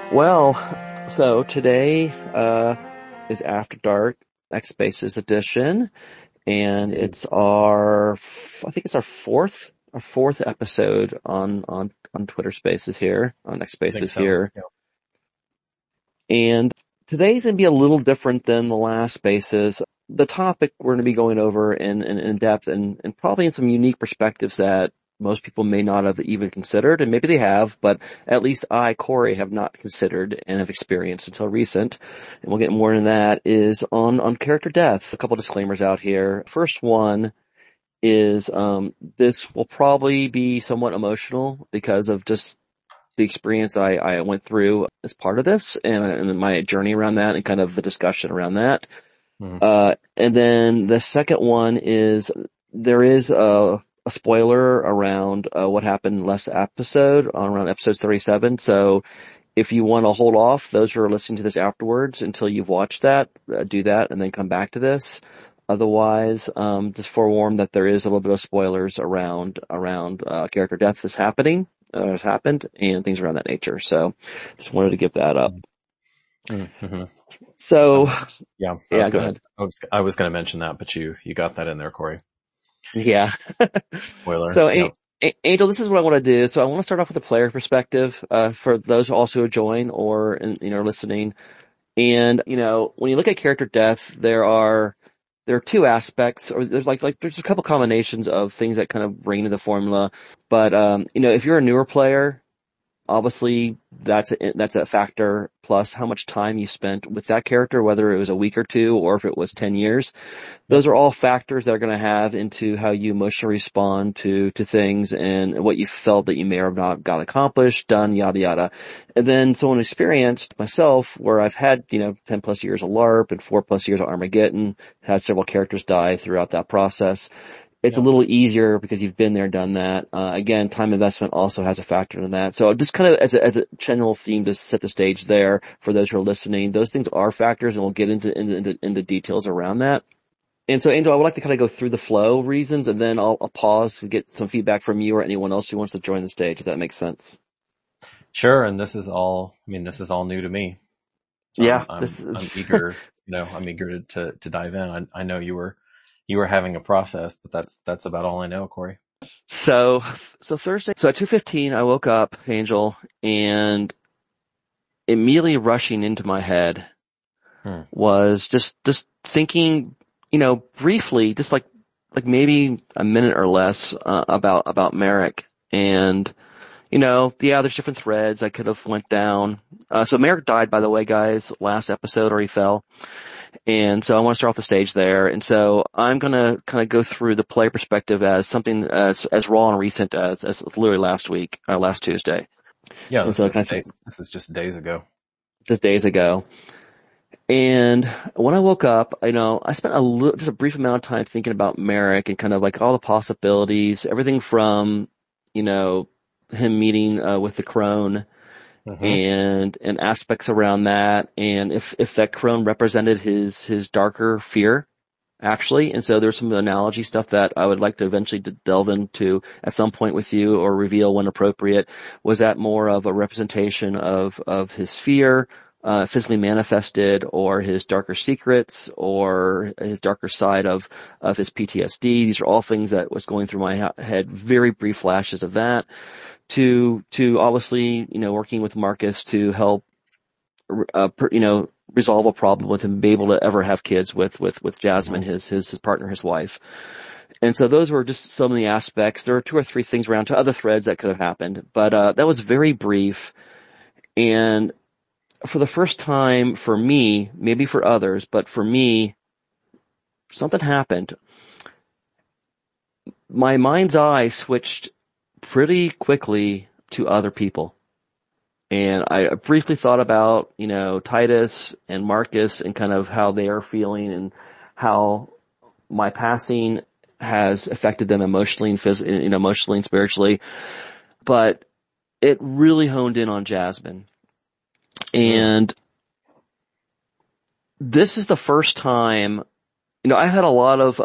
Well, so today is After Dark X Spaces edition, and Indeed. I think it's our fourth episode on Twitter Spaces here, on X I think Spaces so. here. Yeah. And today's gonna be a little different than the last Spaces. The topic we're gonna be going over in depth and probably in some unique perspectives that most people may not have even considered, and maybe they have, but at least I, Corey, have not considered and have experienced until recent. And we'll get more into that, is on character death. A couple disclaimers out here. First one is, this will probably be somewhat emotional because of just the experience I went through as part of this and my journey around that and kind of the discussion around that. Mhm. And then the second one is there is a spoiler around what happened last episode, on around episode 37. So if you want to hold off, those who are listening to this afterwards until you've watched that, do that and then come back to this. Otherwise, just forewarn that there is a little bit of spoilers around character death has happened, and things around that nature. So, just wanted to give that up. Mm-hmm. So, Yeah, yeah, go ahead. I was gonna mention that, but you got that in there, Corey. Yeah. Spoiler. So, Yeah. Angel, this is what I want to do. So, I want to start off with a player perspective, for those who also join or listening. And when you look at character death, there are two aspects, or there's a couple combinations of things that kind of bring into the formula. But if you're a newer player, obviously that's a factor, plus how much time you spent with that character, whether it was a week or two or if it was 10 years. Yep. Those are all factors that are going to have into how you emotionally respond to things and what you felt that you may or have not got accomplished, done, yada yada. And then someone experienced, myself, where I've had 10 plus years of LARP and 4 plus years of Armageddon, had several characters die throughout that process. It's a Yep. little easier because you've been there, done that. Again, time investment also has a factor in that. So just kind of as a general theme to set the stage there for those who are listening, those things are factors, and we'll get into details around that. And so, Angel, I would like to kind of go through the flow reasons, and then I'll pause to get some feedback from you or anyone else who wants to join the stage, if that makes sense. Sure. And this is all new to me. So Yeah, I'm this is I'm eager, I'm eager to dive in. I know you were having a process, but that's about all I know, Corey. so Thursday. So at 2:15, I woke up, Angel, and immediately rushing into my head Hmm. was just thinking, briefly, just like maybe a minute or less, about Merrick. And, yeah, there's different threads I could have went down. So Merrick died, by the way, guys, last episode, or he fell. And so I want to start off the stage there. And so I'm going to kind of go through the player perspective as something as raw and recent as literally last week, last Tuesday. Yeah, And so this is just days ago. just days ago. And when I woke up, I spent just a brief amount of time thinking about Merrick and kind of like all the possibilities, everything from, him meeting, with the crone Mm-hmm. and aspects around that. And if that crone represented his darker fear, actually. And so there's some analogy stuff that I would like to eventually delve into at some point with you or reveal when appropriate. Was that more of a representation of his fear, physically manifested, or his darker secrets, or his darker side of his PTSD? These are all things that was going through my head, very brief flashes of that, to obviously, working with Marcus to help, resolve a problem with him, be able to ever have kids with Jasmine, Mm-hmm. his partner, his wife. And so those were just some of the aspects. There are two or three things around to other threads that could have happened, but, that was very brief. And for the first time for me, maybe for others, but for me, something happened. My mind's eye switched pretty quickly to other people. And I briefly thought about, Titus and Marcus and kind of how they are feeling and how my passing has affected them emotionally and physically, emotionally and spiritually. But it really honed in on Jasmine. Mm. And this is the first time, I had a lot of,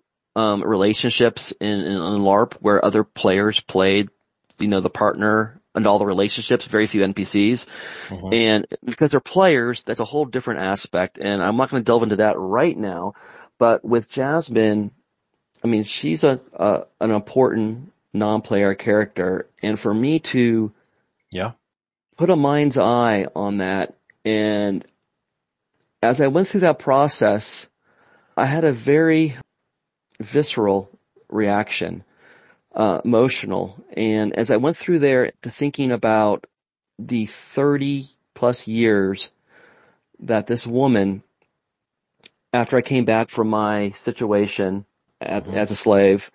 relationships in LARP where other players played, the partner, and all the relationships, very few NPCs. Mm-hmm. And because they're players, that's a whole different aspect. And I'm not going to delve into that right now. But with Jasmine, I mean, she's an important non-player character. And for me to Yeah. put a mind's eye on that, and as I went through that process, I had a very visceral reaction, emotional. And as I went through there to thinking about the 30 plus years that this woman, after I came back from my situation Mm-hmm. as a slave,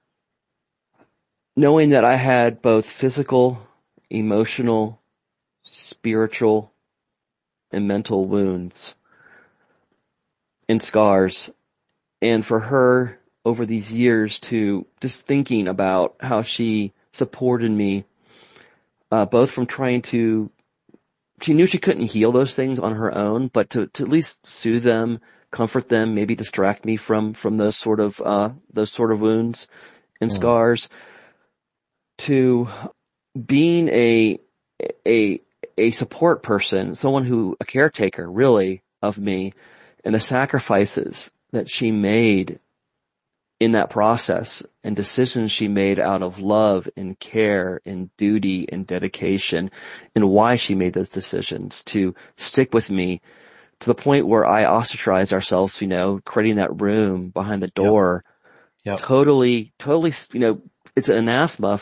knowing that I had both physical, emotional, spiritual, and mental wounds and scars, and for her over these years to just thinking about how she supported me, both from trying to, she knew she couldn't heal those things on her own, but to at least soothe them, comfort them, maybe distract me from those sort of wounds and Mm. scars, to being a, a support person, a caretaker really of me, and the sacrifices that she made in that process and decisions she made out of love and care and duty and dedication, and why she made those decisions to stick with me to the point where I ostracized ourselves, creating that room behind the Yep. door, Yep. totally, it's an anathema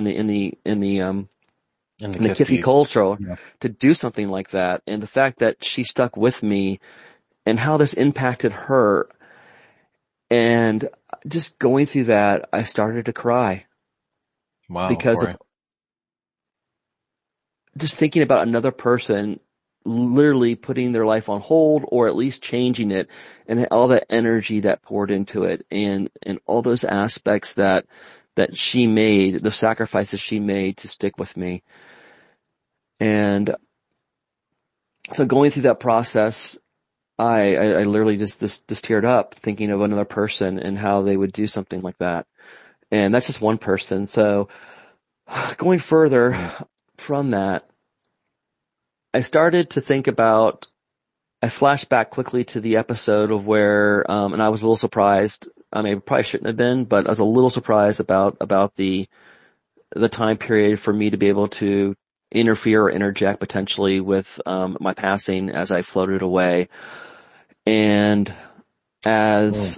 In the in the Kithi Kithi. culture Yeah. to do something like that. And the fact that she stuck with me and how this impacted her, and just going through that, I started to cry Wow, because Corey. of just thinking about another person literally putting their life on hold or at least changing it, and all that energy that poured into it, and all those aspects that she made, the sacrifices she made to stick with me. And so going through that process, I literally just teared up thinking of another person and how they would do something like that. And that's just one person. So going further from that, I started to think about, I flashed back quickly to the episode of where, and I was a little surprised. I mean, I probably shouldn't have been, but I was a little surprised about the time period for me to be able to interfere or interject potentially with, my passing as I floated away. And Mm. as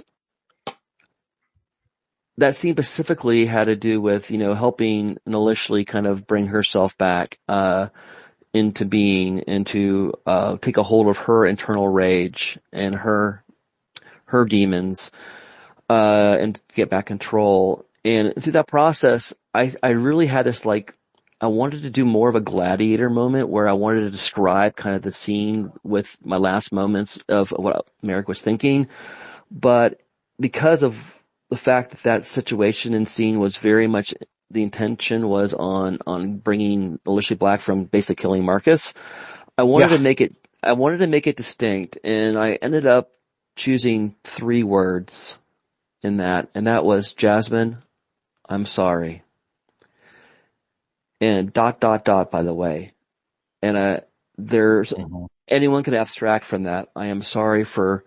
that scene specifically had to do with, helping Nalishli kind of bring herself back, into being, and to, take a hold of her internal rage and her demons, and get back control. And through that process, I really had this, like, I wanted to do more of a gladiator moment where I wanted to describe kind of the scene with my last moments of what Merrick was thinking. But because of the fact that that situation and scene was very much, the intention was on bringing Alicia Black from basically killing Marcus, I wanted to Yeah. make it distinct, and I ended up choosing 3 words in that, and that was, Jasmine, I'm sorry. And ... by the way. And, there's, Mm-hmm. anyone can abstract from that. I am sorry for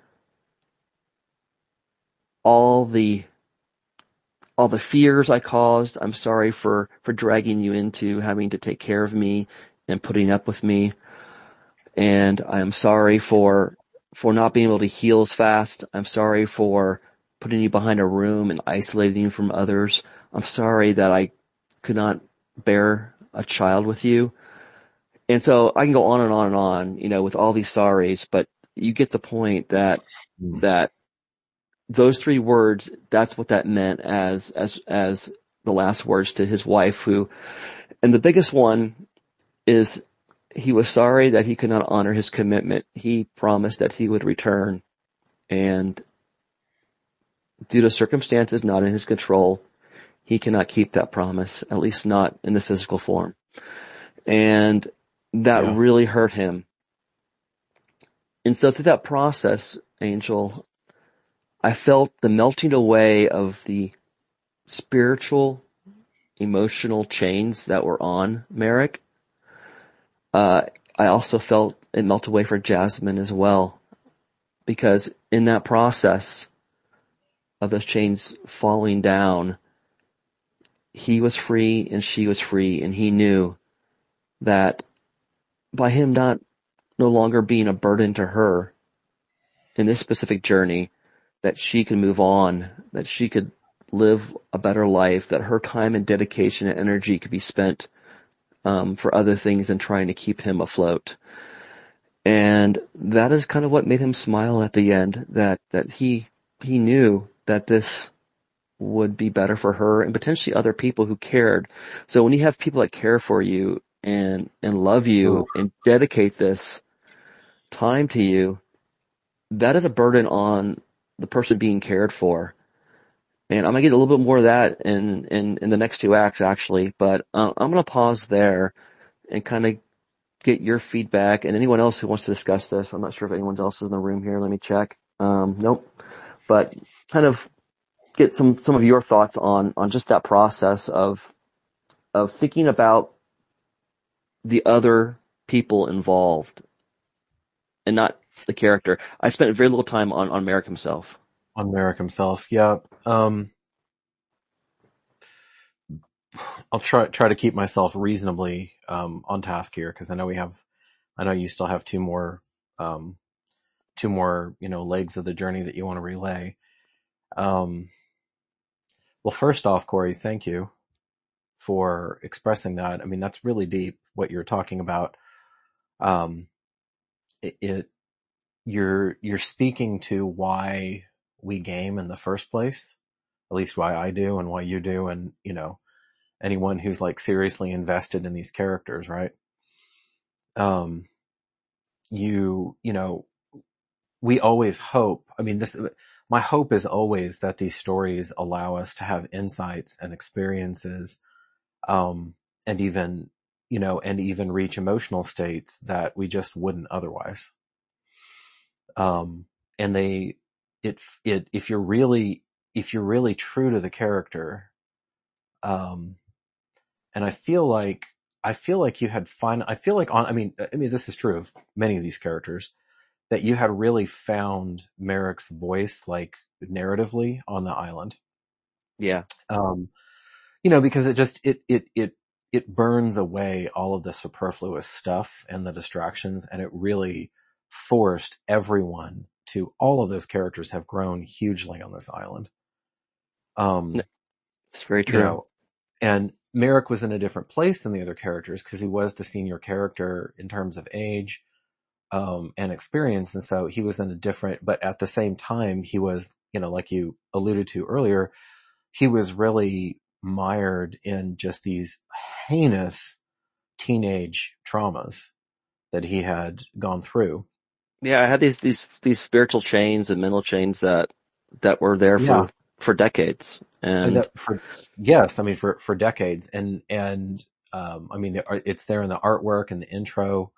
all the fears I caused. I'm sorry for dragging you into having to take care of me and putting up with me. And I'm sorry for not being able to heal as fast. I'm sorry for putting you behind a room and isolating you from others. I'm sorry that I could not bear a child with you. And so I can go on and on and on, with all these sorries, but you get the point that Mm. those 3 words, that's what that meant as the last words to his wife, and the biggest one is, he was sorry that he could not honor his commitment. He promised that he would return, and due to circumstances not in his control, he cannot keep that promise, at least not in the physical form. And that Yeah. really hurt him. And so through that process, Angel, I felt the melting away of the spiritual, emotional chains that were on Merrick. Uh, I also felt it melt away for Jasmine as well, because in that process of those chains falling down, he was free and she was free, and he knew that by him not no longer being a burden to her in this specific journey, that she could move on, that she could live a better life, that her time and dedication and energy could be spent for other things than trying to keep him afloat. And that is kind of what made him smile at the end, that he knew that this would be better for her and potentially other people who cared. So when you have people that care for you and love Ooh, you and dedicate this time to you, that is a burden on the person being cared for. And I'm gonna get a little bit more of that in the next two acts actually, but I'm gonna pause there and kind of get your feedback and anyone else who wants to discuss this. I'm not sure if anyone else is in the room here. Let me check. Nope. But kind of get some of your thoughts on just that process of thinking about the other people involved and not the character. I spent very little time on Merrick himself. on Merrick himself. Yeah. I'll try to keep myself reasonably, on task here, because I know you still have um, two more, legs of the journey that you want to relay. Um, well, first off, Corey, thank you for expressing that. I mean, that's really deep what you're talking about. Um, it you're speaking to why we game in the first place, at least why I do and why you do, and anyone who's like seriously invested in these characters, right? Um, you know, we always hope. I mean, my hope is always that these stories allow us to have insights and experiences, um, and even reach emotional states that we just wouldn't otherwise. Um, and if you're really true to the character, um, and I feel like you had fun. I feel like I mean, this is true of many of these characters, that you had really found Merrick's voice, like, narratively on the island. Yeah. Um, because it burns away all of the superfluous stuff and the distractions, and it really forced everyone to, all of those characters have grown hugely on this island. Um, It's very you true. know, and Merrick was in a different place than the other characters because he was the senior character in terms of age, and experience. And so he was in a different, but at the same time, he was, like you alluded to earlier, he was really mired in just these heinous teenage traumas that he had gone through. Yeah, I had these spiritual chains and mental chains that were there Yeah. for decades. And For, yes, I mean, for decades. I mean, it's there in the artwork and the intro,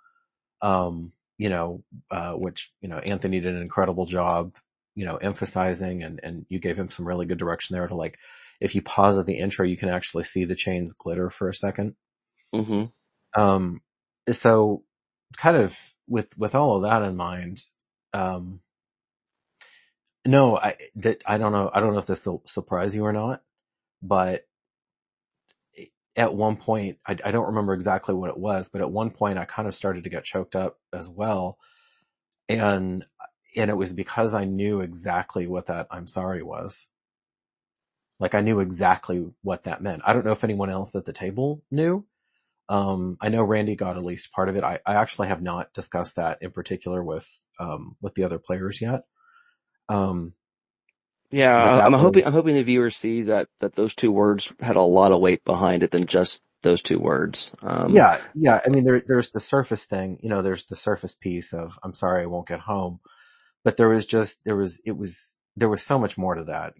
which, Anthony did an incredible job, emphasizing, and you gave him some really good direction there to, like, if you pause at the intro, you can actually see the chains glitter for a second. mhm. Um, so kind of with all of that in mind, um, no, I don't know if this will surprise you or not, but at one point, I don't remember exactly what it was, but at one point I kind of started to get choked up as well. And, and it was because I knew exactly what that I'm sorry was. Like, I knew exactly what that meant. I don't know if anyone else at the table knew. I know Randy got at least part of it. I actually have not discussed that in particular with the other players yet. Um, but Yeah, that was, I'm hoping the viewers see that those two words had a lot of weight behind it than just those two words. yeah, yeah. I mean, there's the surface thing, there's the surface piece of, I'm sorry, I won't get home. But there was so much more to that,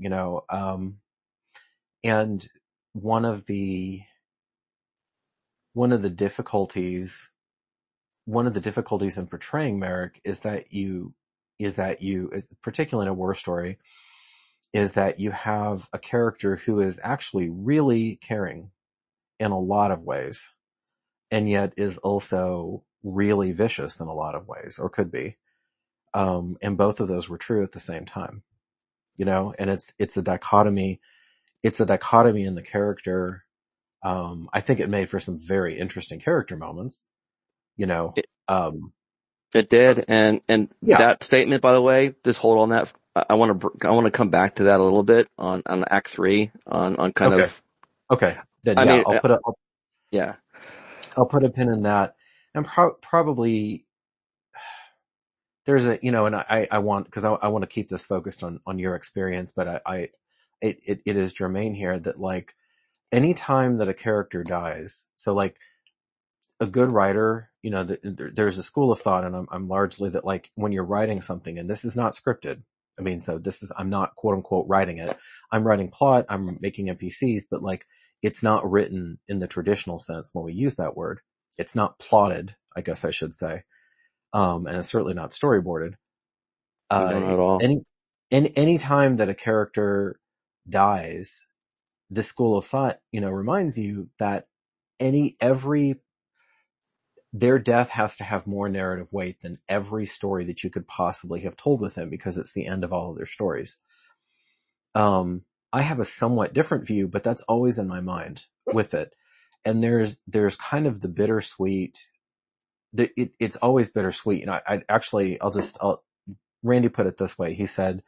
and one of the, one of the difficulties, one of the difficulties in portraying Merrick particularly in a war story, is that you have a character who is actually really caring. in a lot of ways, and yet is also really vicious in a lot of ways, or could be. And both of those were true at the same time, and it's a dichotomy in the character. I think it made for some very interesting character moments, you know, It, um, it did. And yeah. that statement, by the way, just hold on that. I want to come back to that a little bit on Act 3 on kind Okay. of, Okay. Then I yeah, mean, yeah, I'll put a pin in that, and probably there's and I want, cause I want to keep this focused on your experience, but it is germane here that like anytime that a character dies, so like a good writer, there's a school of thought, and I'm largely that like when you're writing something, and this is not scripted. I mean, so I'm not quote unquote writing it. I'm writing plot, I'm making NPCs, but like it's not written in the traditional sense when we use that word. It's not plotted, I guess I should say. And it's certainly not storyboarded. no, Uh, not at all. any time that a character dies, the school of thought, reminds you that every their death has to have more narrative weight than every story that you could possibly have told with them, because it's the end of all of their stories. Um, I have a somewhat different view, but that's always in my mind with it. And there's kind of the bittersweet. It's always bittersweet. And Randy put it this way. He said,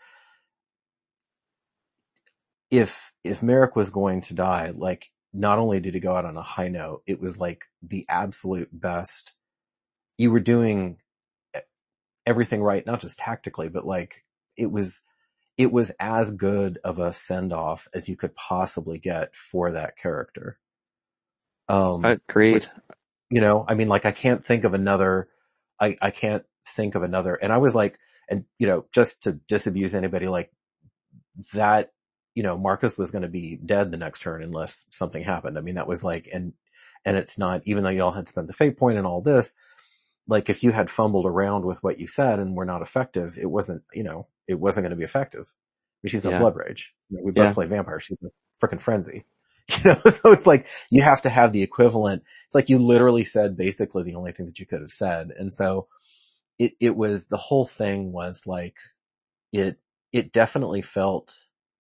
if Merrick was going to die, like not only did he go out on a high note, it was like the absolute best. You were doing everything right, not just tactically, but like it was as good of a send off as you could possibly get for that character. Which, Agreed. I mean, like I can't think of another, I can't think of another. And I was like, and just to disabuse anybody, like that, Marcus was going to be dead the next turn unless something happened. I mean, that was like, and it's not, even though y'all had spent the fate point and all this, like if you had fumbled around with what you said and were not effective, it wasn't going to be effective. I mean, she's a Yeah. blood rage. We both Yeah. play vampire. She's a freaking frenzy. So it's like you have to have the equivalent. It's like you literally said basically the only thing that you could have said. And so it was, the whole thing was like, it, it definitely felt,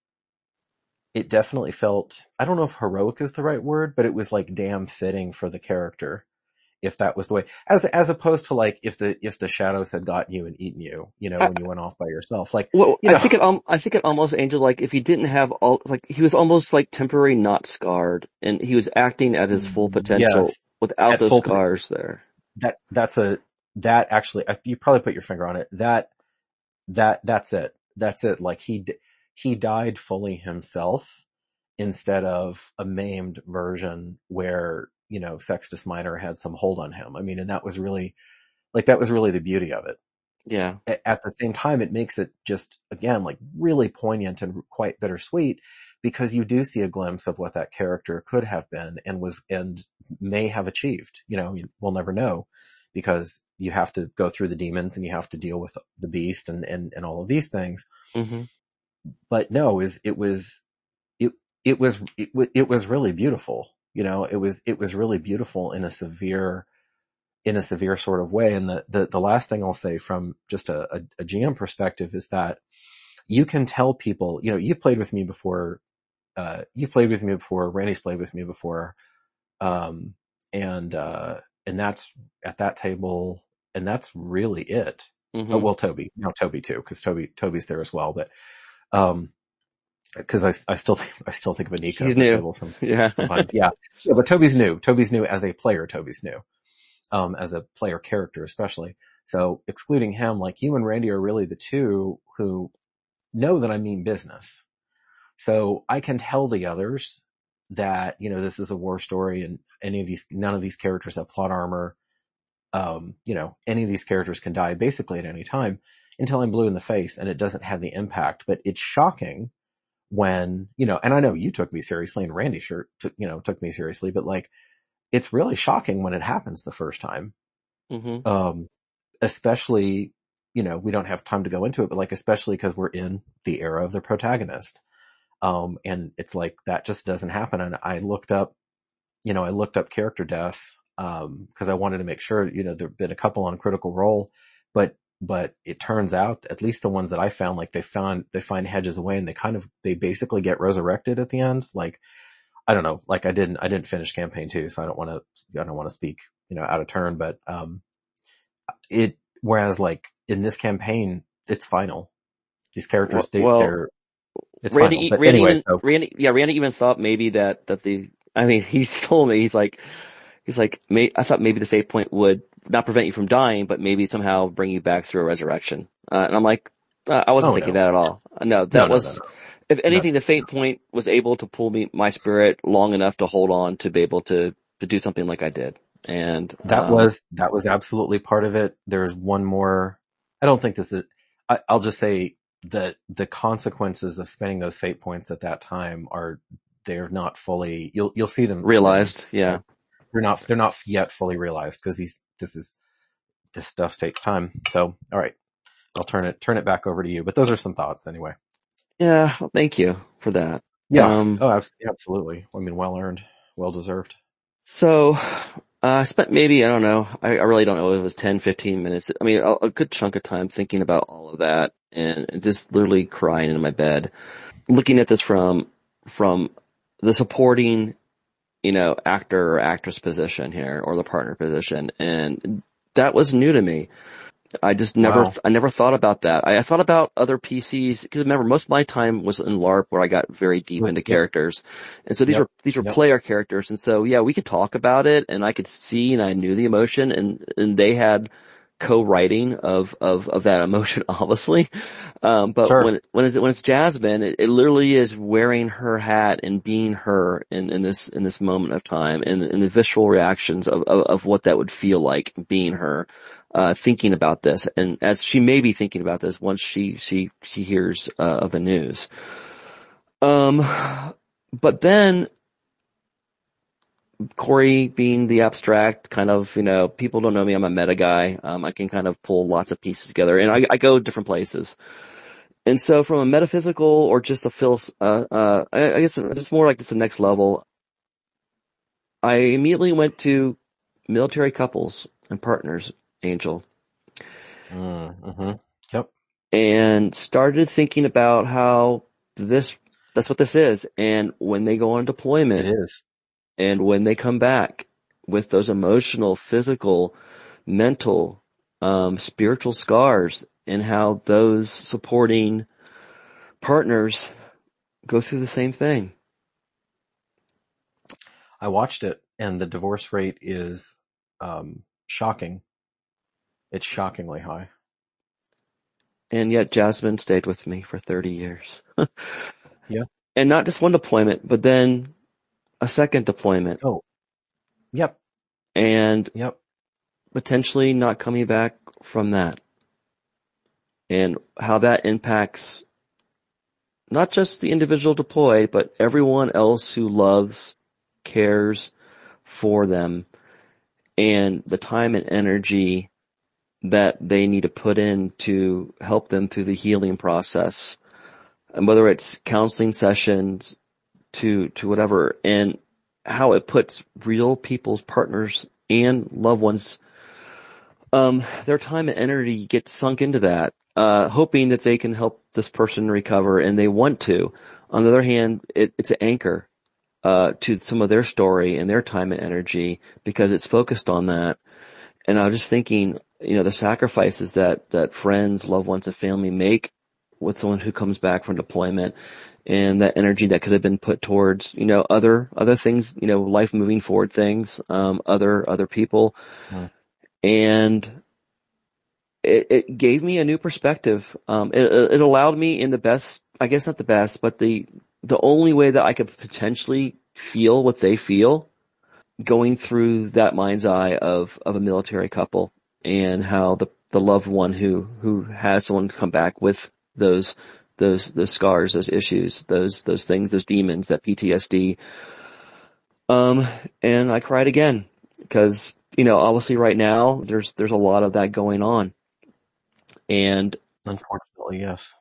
I don't know if heroic is the right word, but it was like damn fitting for the character, if that was the way, as opposed to like if the shadows had gotten you and eaten you, I, when you went off by yourself, like, well, I think it almost, Angel, like if he didn't have all, like he was almost like temporary not scarred, and he was acting at his full potential yes, without at those full, scars there. that actually, you probably put your finger on it. That's it. That's it. Like he died fully himself instead of a maimed version where, Sextus Minor had some hold on him. I mean, and that was really the beauty of it. Yeah. At the same time, it makes it just, again, like really poignant and quite bittersweet, because you do see a glimpse of what that character could have been and may have achieved. We'll never know, because you have to go through the demons and you have to deal with the beast and all of these things. Hmm. But no, it, it was really beautiful. It was really beautiful in a severe sort of way. And the last thing I'll say from just a GM perspective is that you can tell people, you've played with me before, Randy's played with me before. Um, and that's at that table, and that's really it. Oh, Hmm. well, Toby too, cause Toby's there as well. But, um, cause I still think of Anika He's at the new. table Yeah. sometimes. Yeah. Yeah. But Toby's new. Toby's new as a player. Toby's new. As a player character, especially. So excluding him, like you and Randy are really the two who know that I mean business. So I can tell the others that, this is a war story, and none of these characters have plot armor. Any of these characters can die basically at any time, until I'm blue in the face and it doesn't have the impact. But it's shocking when, and I know you took me seriously, and Randy sure took me seriously, but like, it's really shocking when it happens the first time. Hmm. Um, especially, we don't have time to go into it, but like, especially because we're in the era of the protagonist. And it's like, that just doesn't happen. And I looked up, I looked up character deaths, cause I wanted to make sure, there've been a couple on Critical Role, but it turns out, at least the ones that I found, like they find Hedges away and they basically get resurrected at the end. Like, I don't know, like I didn't finish campaign 2, so I don't want to speak, out of turn, but, whereas like in this campaign, it's final. These characters, Well, it's final. But anyway, so Randy even thought maybe that I mean, he told me, I thought maybe the fate point would not prevent you from dying, but maybe somehow bring you back through a resurrection. And I'm like, I wasn't oh thinking no, that at all. No, no, that no, no, was, no, if no. anything, the fate point was able to pull my spirit long enough to hold on to be able to do something like I did. And, That was absolutely part of it. There's one more. I don't think this is. I'll just say that the consequences of spending those fate points at that time they're not fully. You'll see them soon. realized, yeah. They're not yet fully realized because this stuff takes time. So all right, I'll turn it back over to you. But those are some thoughts anyway. Yeah, well, thank you for that. Yeah. Oh, absolutely. I mean, well earned, well deserved. So, I spent maybe, I don't know, I really don't know, it was 10, 15 minutes. I mean, a good chunk of time thinking about all of that and just literally crying in my bed, looking at this from the supporting, actor or actress position here or the partner position. And that was new to me. Wow. I never thought about that. I thought about other PCs because remember, most of my time was in LARP where I got very deep into Yep. characters. And so Yep. these were Yep. player characters. And so, yeah, we could talk about it and I could see and I knew the emotion and they had co-writing of that emotion, obviously. But Sure. when it's Jasmine, it literally is wearing her hat and being her in this moment of time and the visceral reactions of what that would feel like being her, thinking about this. And as she may be thinking about this once she hears, of the news. Um, but then Corey being the abstract kind of, people don't know me. I'm a meta guy. I can kind of pull lots of pieces together and I go different places. And so from a metaphysical or just a I guess it's more like just the next level. I immediately went to military couples and partners, Angel, Mm-hmm. Yep. and started thinking about how that's what this is. And when they go on It deployment is. and when they come back with those emotional, physical, mental, spiritual scars and how those supporting partners go through the same thing. I watched it, and the divorce rate is shocking. It's shockingly high. And yet Jasmine stayed with me for 30 years. Yeah. And not just one deployment, but then a second deployment Oh. Yep. and Yep. potentially not coming back from that and how that impacts not just the individual deployed, but everyone else who loves, cares for them and the time and energy that they need to put in to help them through the healing process. And whether it's counseling sessions to whatever, and how it puts real people's partners and loved ones, their time and energy gets sunk into that, hoping that they can help this person recover and they want to. On the other hand, it's an anchor, to some of their story and their time and energy because it's focused on that. And I was just thinking, the sacrifices that friends, loved ones, and family make with someone who comes back from deployment and that energy that could have been put towards, other things, life moving forward things, other people. Mm. And it gave me a new perspective. It allowed me in the best, I guess not the best, but the only way that I could potentially feel what they feel going through that mind's eye of a military couple and how the loved one who has someone come back with those scars, those issues, those things, those demons, that PTSD. And I cried again because, obviously right now there's a lot of that going on. And, Unfortunately, yes.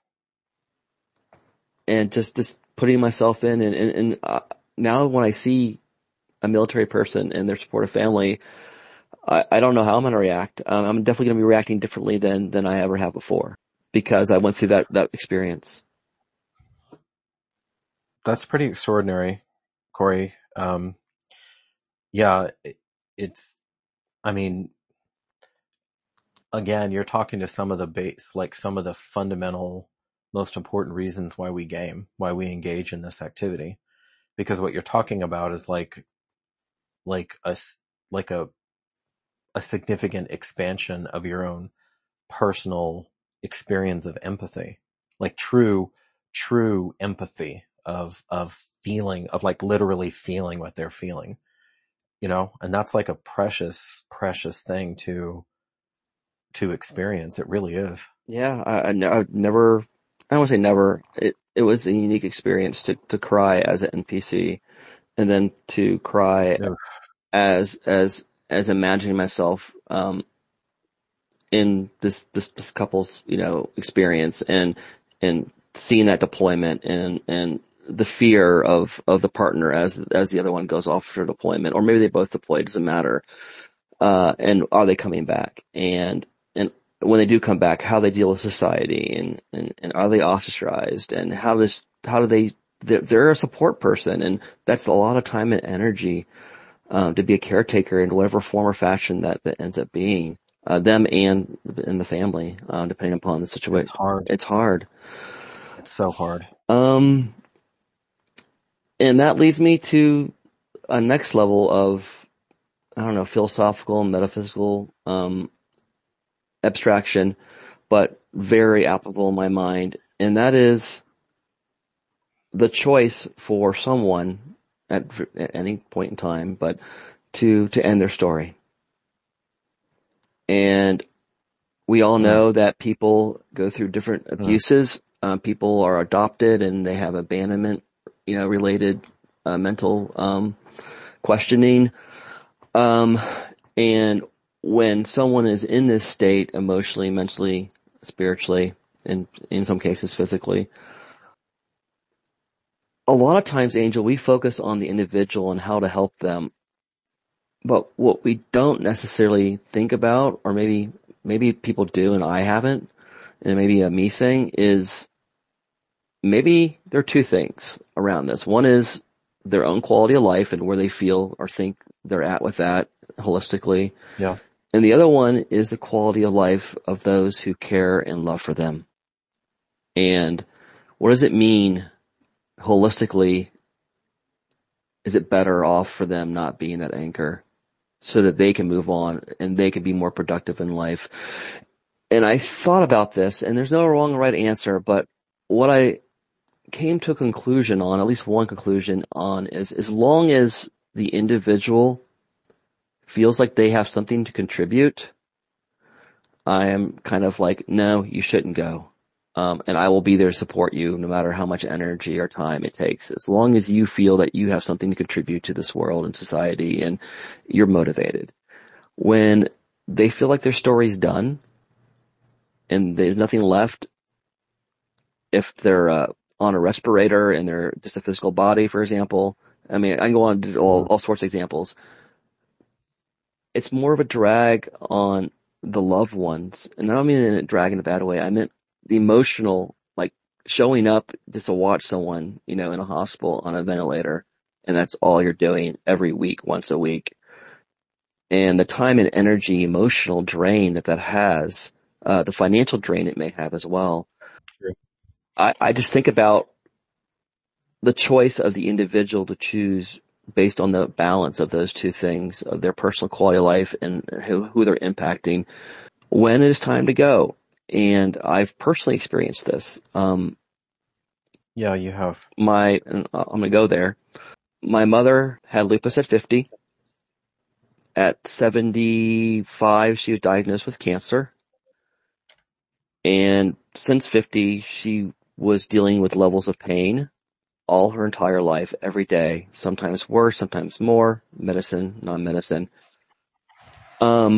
just putting myself in and now when I see, a military person and their supportive family, I don't know how I'm going to react. I'm definitely going to be reacting differently than I ever have before because I went through that experience. That's pretty extraordinary, Corey. Yeah, it's, I mean, again, you're talking to some of the like some of the fundamental, most important reasons why we game, why we engage in this activity. Because what you're talking about is like a, like a significant expansion of your own personal experience of empathy, like true empathy of feeling, of like literally feeling what they're feeling, and that's like a precious thing to experience. It really is. Yeah, I've never, I don't want to say never. It was a unique experience to cry as an NPC and then to cry Ugh. as imagining myself, in this couple's, experience and seeing that deployment and the fear of the partner as the other one goes off for deployment, or maybe they both deploy, it doesn't matter. And are they coming back? And when they do come back, how they deal with society and are they ostracized and how do they, they're a support person and that's a lot of time and energy, to be a caretaker in whatever form or fashion that ends up being, them and the family, depending upon the It's situation. hard. It's hard. It's so hard. Um, and that leads me to a next level of, I don't know, philosophical and metaphysical, abstraction, but very applicable in my mind. And that is the choice for someone at any point in time, but to end their story. And we all Mm, know that people go through different mm. abuses. People are adopted and they have abandonment, related, mental, questioning. Um, and when someone is in this state emotionally, mentally, spiritually, and in some cases physically, a lot of times, Angel, we focus on the individual and how to help them. But what we don't necessarily think about, or maybe people do and I haven't, and it may be a me thing, is maybe there are two things around this. One is their own quality of life and where they feel or think they're at with that holistically. Yeah. And the other one is the quality of life of those who care and love for them. And what does it mean holistically? Is it better off for them not being that anchor so that they can move on and they can be more productive in life? And I thought about this and there's no wrong or right answer, but what I came to a conclusion on, at least one conclusion on, is as long as the individual feels like they have something to contribute, I am kind of like, no, you shouldn't go. And I will be there to support you no matter how much energy or time it takes. As long as you feel that you have something to contribute to this world and society and you're motivated. When they feel like their story's done and there's nothing left, if they're, on a respirator and they're just a physical body, for example, I mean, I can go on to Mm. all sorts of examples. It's more of a drag on the loved ones. And I don't mean in a drag in a bad way. I meant the emotional, like showing up just to watch someone, in a hospital on a ventilator. And that's all you're doing every week, once a week. And the time and energy, emotional drain that has, the financial drain it may have as well. True. I just think about the choice of the individual to choose based on the balance of those two things, of their personal quality of life and who they're impacting, when it is time to go. And I've personally experienced this. Yeah, you have. And I'm going to go there. My mother had lupus at 50. At 75, she was diagnosed with cancer. And since 50, she was dealing with levels of pain all her entire life, every day, sometimes worse, sometimes more, medicine, non-medicine. Um,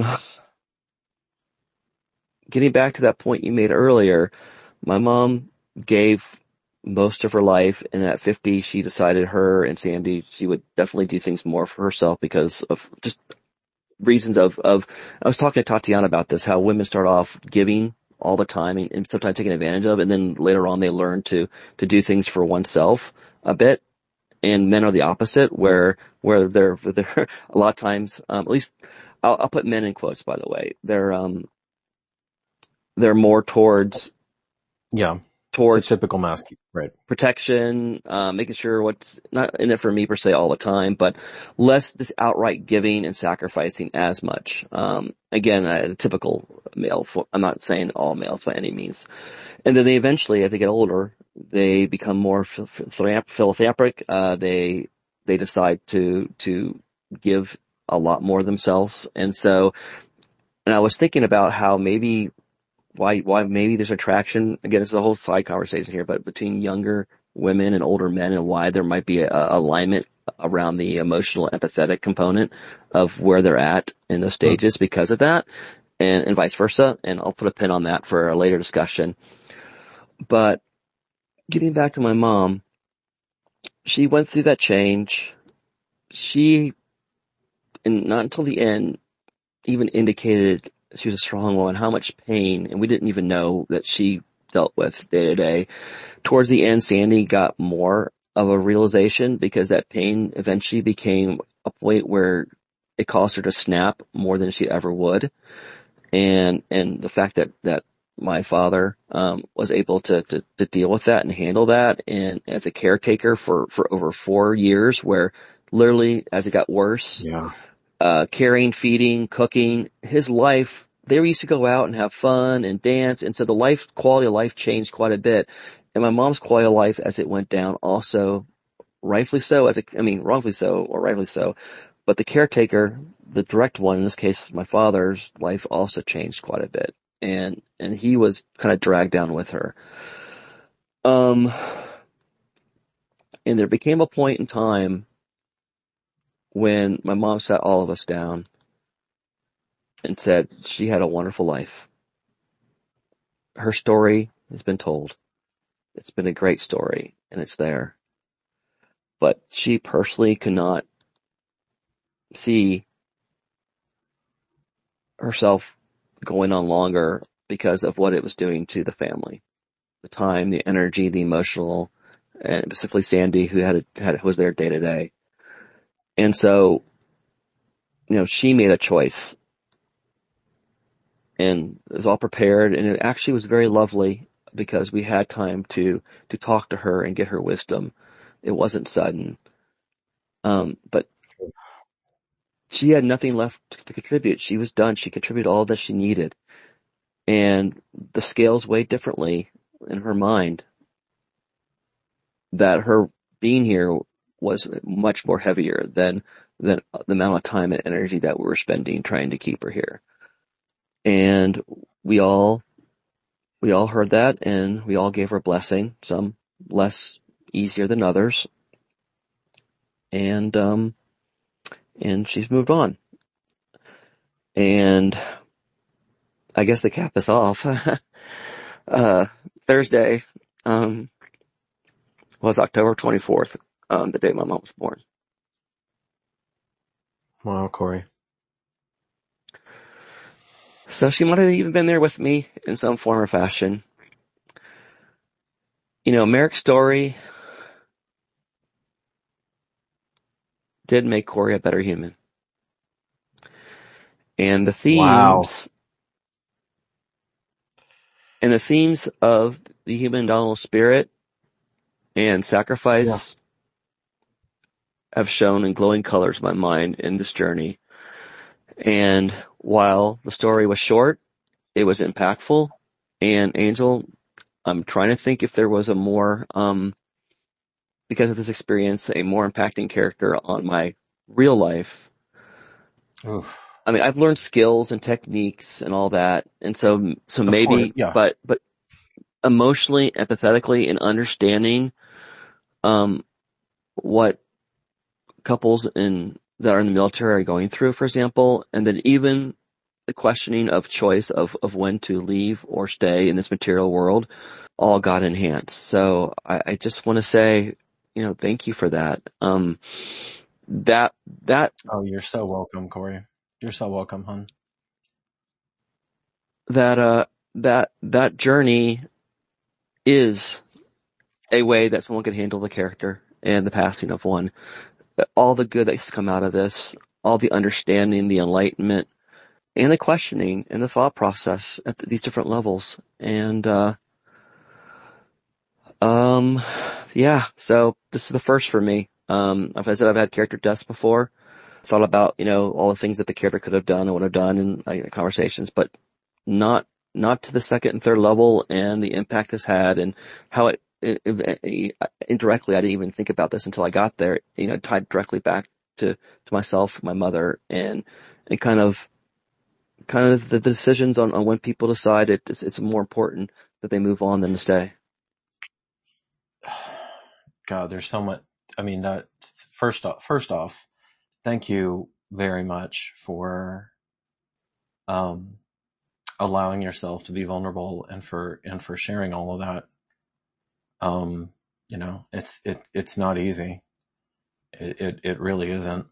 Getting back to that point you made earlier, my mom gave most of her life, and at 50 she decided her and Sandy, she would definitely do things more for herself because of just reasons of I was talking to Tatiana about this, how women start off giving all the time and sometimes taking advantage of, and then later on they learn to do things for oneself a bit. And men are the opposite, where they're a lot of times, at least I'll put men in quotes, by the way. They're more Yeah. It's a towards typical masculine, right? protection, making sure what's not in it for me per se all the time, but less this outright giving and sacrificing as much. Again, a typical male. I'm not saying all males by any means. And then they eventually, as they get older, they become more philanthropic. They decide to give a lot more themselves. And so, and I was thinking about how maybe why maybe there's attraction. Again, it's a whole side conversation here, but between younger women and older men, and why there might be a alignment around the emotional empathetic component of where they're at in those Hmm. stages because of that, and vice versa. And I'll put a pin on that for a later discussion. But getting back to my mom, she went through that change. She, and not until the end, even indicated she was a strong woman, how much pain, and we didn't even know that she dealt with day to day. Towards the end, Sandy got more of a realization because that pain eventually became a point where it caused her to snap more than she ever would. And the fact that my father, was able to deal with that and handle that, and as a caretaker for over 4 years, where literally as it got worse, Yeah. caring, feeding, cooking, his life, they used to go out and have fun and dance. And so the quality of life changed quite a bit. And my mom's quality of life as it went down also, rightfully so, wrongfully so or rightfully so. But the caretaker, the direct one, in this case, my father's life also changed quite a bit. And he was kind of dragged down with her. Um, and there became a point in time when my mom sat all of us down and said she had a wonderful life. Her story has been told. It's been a great story, and it's there. But she personally could not see herself going on longer because of what it was doing to the family. The time, the energy, the emotional, and specifically Sandy, who was there day to day. And so, she made a choice, and it was all prepared, and it actually was very lovely because we had time to talk to her and get her wisdom. It wasn't sudden. But she had nothing left to contribute. She was done. She contributed all that she needed. And the scales weighed differently in her mind, that her being here was much more heavier than the amount of time and energy that we were spending trying to keep her here. And we all heard that, and we all gave her a blessing, some less easier than others. And she's moved on. And I guess to cap us off, Thursday, was October 24th, the day my mom was born. Wow, Corey. So she might have even been there with me in some form or fashion. Merrick's story did make Corey a better human. And the Wow. themes of the human Donald spirit and sacrifice have shown in glowing colors my mind in this journey. And while the story was short, it was impactful. And Angel, I'm trying to think if there was a more, because of this experience, a more impacting character on my real life. Oof. I mean, I've learned skills and techniques and all that. And so maybe, yeah. but emotionally, empathetically, and understanding, what couples that are in the military are going through, for example, and then even the questioning of choice of when to leave or stay in this material world. all got enhanced. So I just want to say, thank you for that. That, that, Oh, you're so welcome, Corey. You're so welcome, hon. that, that journey is a way that someone could handle the character and the passing of one. All the good that's come out of this, all the understanding, the enlightenment, and the questioning and the thought process at these different levels. And, yeah, so this is the first for me. As I said, I've had character deaths before. Thought about, all the things that the character could have done and would have done in conversations, but not to the second and third level, and the impact this had and how it indirectly, I didn't even think about this until I got there, tied directly back to myself, my mother, and kind of the decisions on when people decide it's more important that they move on than to stay. God, there's so much. I mean, that first off, thank you very much for allowing yourself to be vulnerable and for sharing all of that. It's not easy. It really isn't.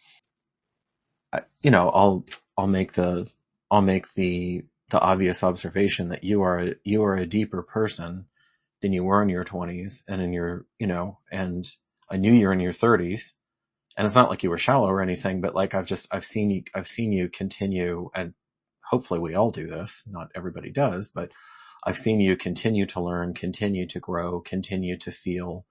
I'll make the obvious observation that you are a deeper person than you were in your 20s and in your, and I knew you were in your 30s, and it's not like you were shallow or anything, but like I've seen you continue, and hopefully we all do this. Not everybody does, but I've seen you continue to learn, continue to grow, continue to feel.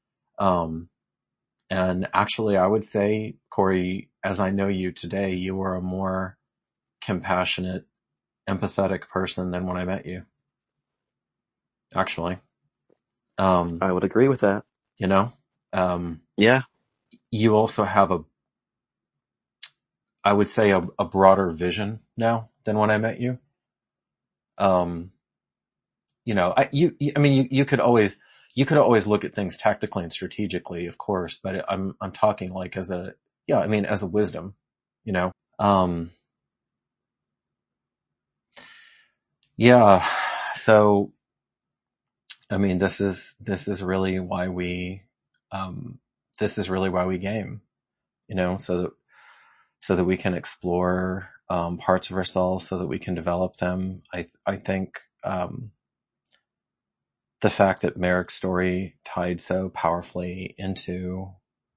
And actually I would say, Corey, as I know you today, you are a more compassionate, empathetic person than when I met you. Actually. I would agree with that. Yeah. You also have I would say a broader vision now than when I met you. You could always look at things tactically and strategically, of course, but I'm talking like as a wisdom, yeah. So, I mean, this is really why we game, so that we can explore parts of ourselves, so that we can develop them. I think the fact that Merrick's story tied so powerfully into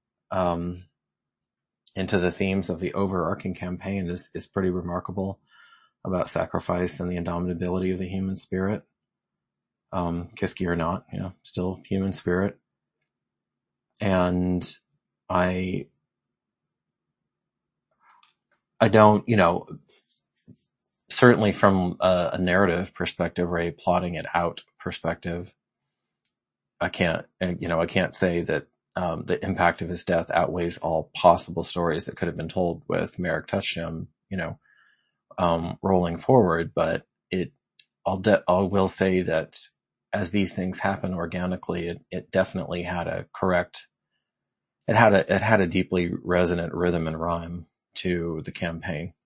the themes of the overarching campaign is pretty remarkable, about sacrifice and the indomitability of the human spirit. Kithki or not, still human spirit. And I don't, certainly from a narrative perspective or a plotting it out perspective, I can't say that the impact of his death outweighs all possible stories that could have been told with Merrick Touchstone, rolling forward. But I will say that as these things happen organically, it definitely had it had a deeply resonant rhythm and rhyme to the campaign.